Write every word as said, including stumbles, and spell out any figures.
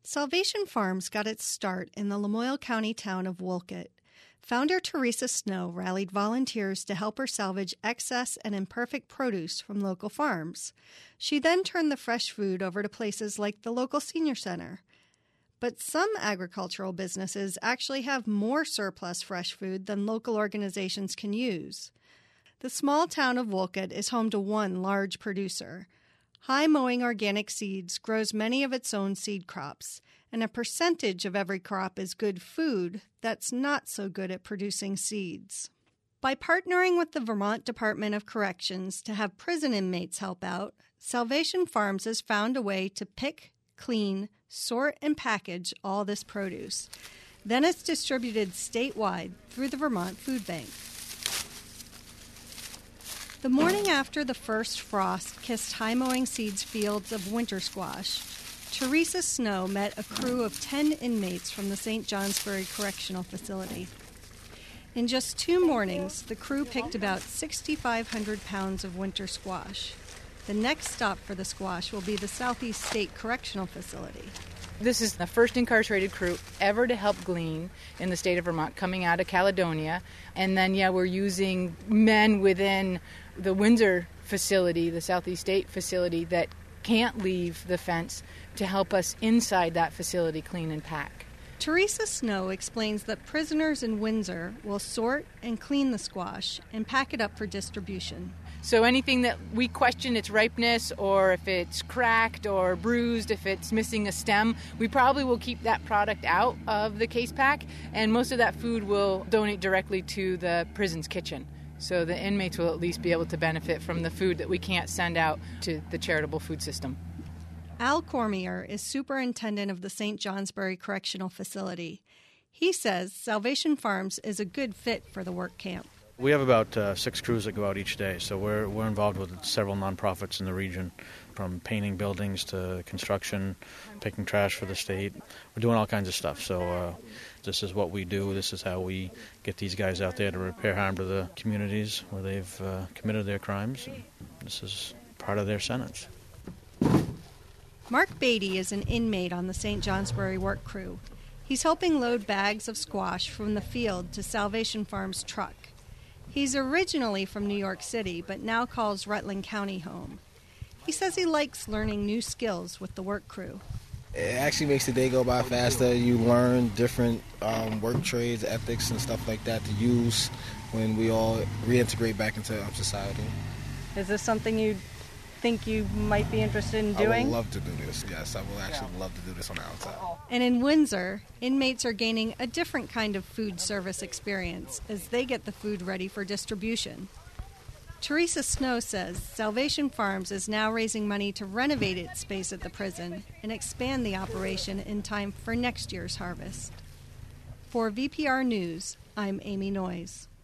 Salvation Farms got its start in the Lamoille County town of Wolcott. Founder Teresa Snow rallied volunteers to help her salvage excess and imperfect produce from local farms. She then turned the fresh food over to places like the local senior center. But some agricultural businesses actually have more surplus fresh food than local organizations can use. The small town of Wolcott is home to one large producer. High Mowing Organic Seeds grows many of its own seed crops, and a percentage of every crop is good food that's not so good at producing seeds. By partnering with the Vermont Department of Corrections to have prison inmates help out, Salvation Farms has found a way to pick, clean, sort, and package all this produce. Then it's distributed statewide through the Vermont Food Bank. The morning after the first frost kissed High Mowing Seeds fields of winter squash, Teresa Snow met a crew of ten inmates from the Saint Johnsbury Correctional Facility. In just two mornings, the crew picked about six thousand five hundred pounds of winter squash. The next stop for the squash will be the Southeast State Correctional Facility. This is the first incarcerated crew ever to help glean in the state of Vermont, coming out of Caledonia. And then, yeah, we're using men within the Windsor facility, the Southeast State facility, that can't leave the fence to help us inside that facility clean and pack. Teresa Snow explains that prisoners in Windsor will sort and clean the squash and pack it up for distribution. So anything that we question its ripeness, or if it's cracked or bruised, if it's missing a stem, we probably will keep that product out of the case pack, and most of that food will donate directly to the prison's kitchen. So the inmates will at least be able to benefit from the food that we can't send out to the charitable food system. Al Cormier is superintendent of the Saint Johnsbury Correctional Facility. He says Salvation Farms is a good fit for the work camp. We have about uh, six crews that go out each day, so we're we're involved with several nonprofits in the region, from painting buildings to construction, picking trash for the state. We're doing all kinds of stuff, so uh, this is what we do. This is how we get these guys out there to repair harm to the communities where they've uh, committed their crimes. And this is part of their sentence. Mark Beatty is an inmate on the Saint Johnsbury work crew. He's helping load bags of squash from the field to Salvation Farms' truck. He's originally from New York City, but now calls Rutland County home. He says he likes learning new skills with the work crew. It actually makes the day go by faster. You learn different um, work trades, ethics, and stuff like that to use when we all reintegrate back into um, society. Is this something you think you might be interested in doing? I would love to do this, yes. I will actually love to do this on the outside. And in Windsor, inmates are gaining a different kind of food service experience as they get the food ready for distribution. Teresa Snow says Salvation Farms is now raising money to renovate its space at the prison and expand the operation in time for next year's harvest. For V P R News, I'm Amy Noyes.